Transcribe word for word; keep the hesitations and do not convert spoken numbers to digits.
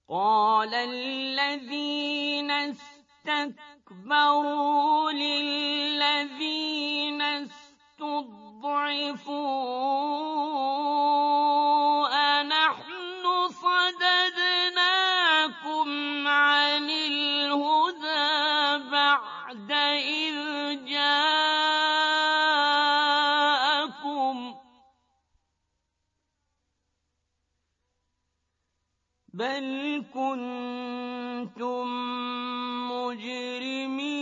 قال الذين استكبروا للذين استضعفوا أنحن صددناكم عن الهدى بعد إذ جاءكم بل كنتم مجرمين